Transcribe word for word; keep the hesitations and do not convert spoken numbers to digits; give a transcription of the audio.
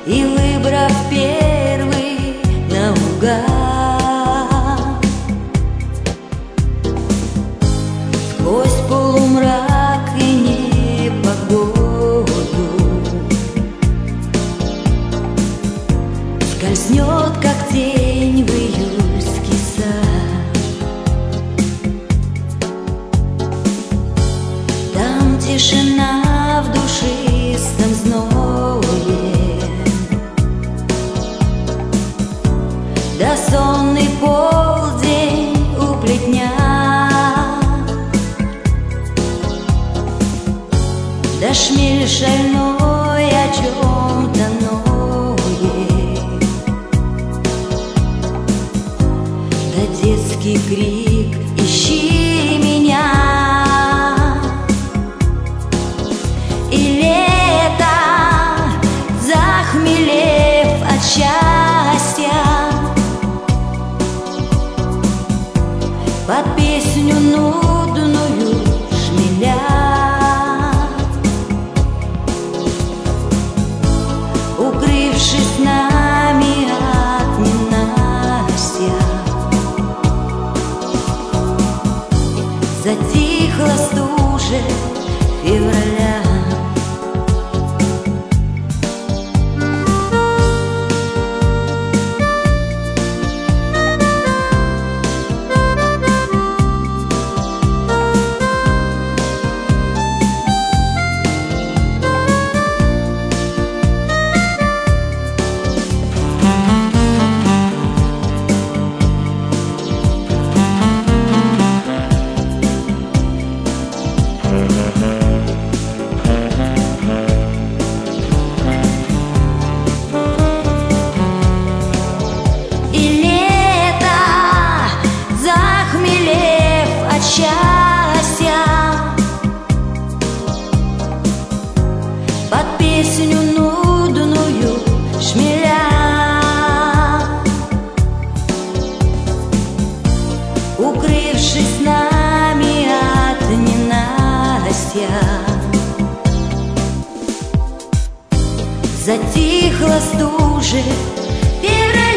и выбрав первый наугад, сквозь полумрак и непогоду скользнет, как тень в июльский сад. Там тишина в душистом зное, да сонный полдень у плетня, да шмель шальной о чем-то ноет, да детский крик «Ищи меня!» И лето, захмелев от счастья, под песню нудную шмеля укрывшись нами от ненастья, затихла стужа февраля. Под песню нудную шмеля укрывшись нами от ненастья, затихла стужа февраля.